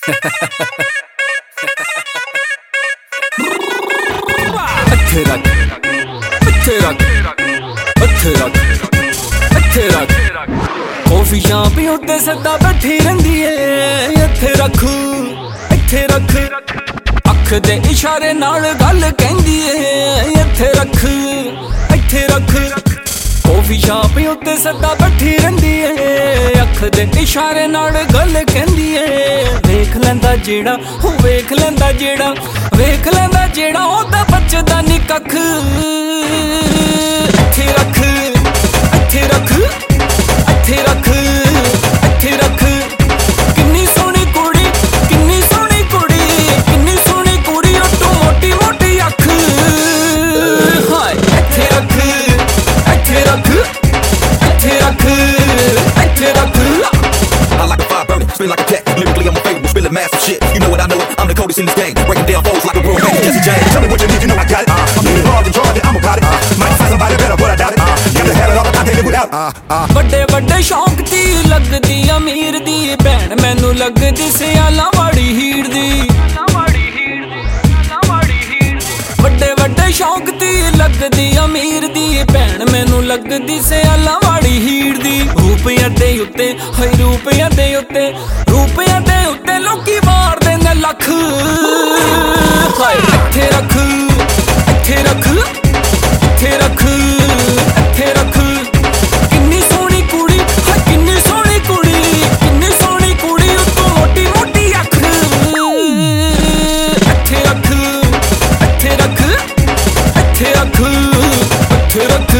ਇੱਥੇ ਰੱਖ ਇੱਥੇ ਰੱਖ ਇੱਥੇ ਰੱਖ ਇੱਥੇ ਰੱਖ ਕੌਫੀ ਸ਼ਾਪ ਉੱਤੇ ਸਦਾ ਬੈਠੀ ਰਹਿੰਦੀ ਏ ਇੱਥੇ ਰੱਖ ਇੱਥੇ ਰੱਖ ਅੱਖ ਦੇ ਇਸ਼ਾਰੇ ਨਾਲ ਗੱਲ ਕਹਿੰਦੀ ਏ ਇੱਥੇ ਰੱਖ ਇੱਥੇ ਰੱਖ ਕੌਫੀ ਸ਼ਾਪ ਉੱਤੇ ਸਦਾ ਬੈਠੀ ਰਹਿੰਦੀ ਏ ਅੱਖ ਦੇ ਇਸ਼ਾਰੇ ਨਾਲ ਗੱਲ ਕਹਿੰਦੀ ਏ ਵੇਖ ਲੈਂਦਾ ਜਿਹੜਾ ਉਹ ਵੇਖ ਲੈਂਦਾ ਜਿਹੜਾ ਵੇਖ ਲੈਂਦਾ ਜਿਹੜਾ ਉਹਦਾ ਬਚਦਾ ਨੀ ਕੱਖ ਇੱਥੇ ਰੱਖ ਇੱਥੇ ਰੱਖ ਇੱਥੇ ਰੱਖ ਇੱਥੇ ਰੱਖ ਕਿੰਨੀ ਸੋਹਣੀ ਕੁੜੀ ਕਿੰਨੀ ਸੋਹਣੀ ਕੁੜੀ ਕਿੰਨੀ ਸੋਹਣੀ ਕੁੜੀ ਉਹ ਤੋਂ ਮੋਟੀ ਮੋਟੀ ਅੱਖ ਹਾਏ ਇੱਥੇ ਰੱਖ ਇੱਥੇ ਰੱਖ ਇੱਥੇ ਰੱਖ ਇੱਥੇ ਰੱਖ I like a fire burning, spin like a cat. Lyrically, I'm unfavorable, spilling massive shit. You know what I know it, I'm the coldest in this game. Breaking down foes like a broom, Jesse James. Tell me what you need, you know I got it. I'm living hard and charged, I'm about it. Might find somebody better, but I doubt it. Got to have it all, I can't live without it. ਵੱਡੇ ਵੱਡੇ ਸ਼ੌਂਕ ਦੀ ਲੱਗਦੀ ਅਮੀਰ ਦੀ ਭੈਣ ਮੈਨੂੰ ਲੱਗਦੀ ਸਿਆਲਾਂ ਵਾਲੀ ਹੀਰ ਦੀ ਵੱਡੇ ਵੱਡੇ ਸ਼ੌਂਕ ਦੀ ਲੱਗਦੀ ਅਮੀਰ ਦੀ ਭੈਣ ਮੈਨੂੰ ਲੱਗਦੀ ਸਿਆਲਾਂ ਵਾਲੀ ਹੀਰ ਦੀ ਰੁਪਈਆਂ ਦੇ ਉੱਤੇ ਹਾਏ ਰੁਪਈਆਂ ਦੇ ਉੱਤੇ ਰੁਪਈਆਂ ਦੇ ਉੱਤੇ ਲੋਕੀ ਮਾਰਦੇ ਨੇ ਲੱਖ ਹਾਏ ਇੱਥੇ ਰੱਖ ਇੱਥੇ ਰੱਖ ਇੱਥੇ ਰੱਖ ਇੱਥੇ ਰੱਖ ਕਿੰਨੀ ਸੋਹਣੀ ਕੁੜੀ ਹਾਏ ਕਿੰਨੀ ਸੋਹਣੀ ਕੁੜੀ ਕਿੰਨੀ ਸੋਹਣੀ ਕੁੜੀ ਉਹ ਤੋਂ ਮੋਟੀ ਮੋਟੀ ਅੱਖ ਇੱਥੇ ਰੱਖ ਇੱਥੇ ਰੱਖ ਇੱਥੇ ਰੱਖ ਇੱਥੇ ਰੱਖ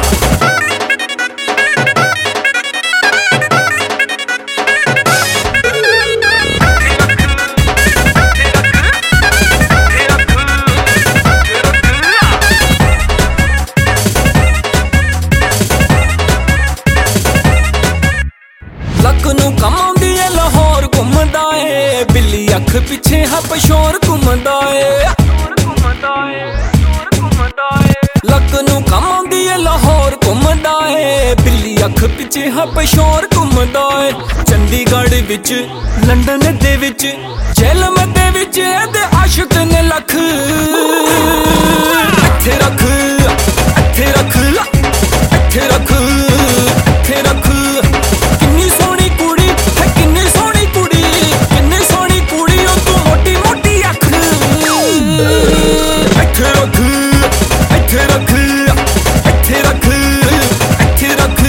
ਲੱਕ ਨੂੰ ਕਮਾਉਂਦੀ ਏ ਲਾਹੌਰ ਘੁੰਮਦਾ ਏ ਬਿੱਲੀ ਅੱਖ ਪਿੱਛੇ ਹਪਸ਼ੋਰ ਘੁੰਮਦਾ ਏ ਲੱਕ ਨੂੰ ਕਮਾਉਂਦੀ ਏ ਲਾਹੌਰ ਘੁੰਮਦਾ ਏ ਬਿੱਲੀ ਅੱਖ ਪਿੱਛੇ ਹਪਸ਼ੋਰ ਘੁੰਮਦਾ ਏ ਚੰਡੀਗੜ੍ਹ ਵਿੱਚ ਲੰਡਨ ਦੇ ਵਿੱਚ ਜੇਲਮ ਦੇ ਵਿੱਚ ਇਹਦੇ ਆਸ਼ਿਕ ਨੇ ਲੱਖ ਇੱਥੇ ਰੱਖ ਇੱਥੇ ਰੱਖ ਇੱਥੇ ਰੱਖ ਇੱਥੇ ਰੱਖ ਕਿੰਨੀ ਸੋਹਣੀ ਕੁੜੀ ਹੈ ਕਿੰਨੀ ਸੋਹਣੀ ਕੁੜੀ ਕਿੰਨੀ ਸੋਹਣੀ ਕੁੜੀ ਉਹ ਤੋਂ ਮੋਟੀ ਮੋਟੀ ਅੱਖ ਇੱਥੇ ਰੱਖ ਇੱਥੇ ਰੱਖ ਇੱਥੇ ਰੱਖ ਇੱਥੇ ਰੱਖ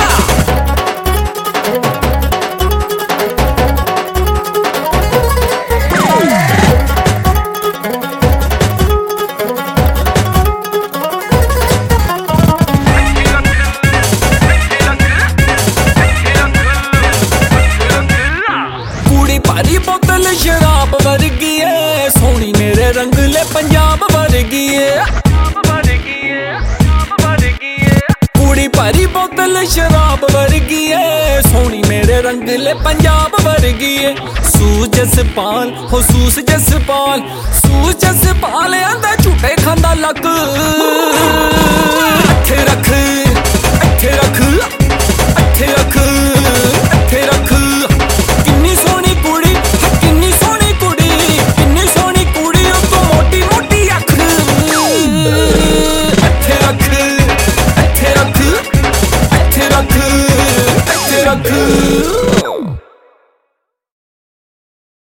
ਭਾਰੀ ਬੋਤਲ ਸ਼ਰਾਬ ਵਰਗੀ ਏ ਸੋਹਣੀ ਮੇਰੇ ਰੰਗਲੇ ਪੰਜਾਬ ਵਰਗੀ ਏ ਕੁੜੀ ਭਾਰੀ ਬੋਤਲ ਸ਼ਰਾਬ ਵਰਗੀ ਏ ਸੋਹਣੀ ਮੇਰੇ ਰੰਗਲੇ ਪੰਜਾਬ ਵਰਗੀ ਏ ਸੂਸ ਜਸਪਾਲ ਹੋ ਸੂਸ ਜਸਪਾਲ ਸੂਸ ਜਸਪਾਲ ਆਂਦਾ ਝੂਟੇ ਖਾਂਦਾ ਲੱਕ ਇੱਥੇ ਰੱਖ ਇੱਥੇ ਰੱਖ ਇੱਥੇ ਰੱਖ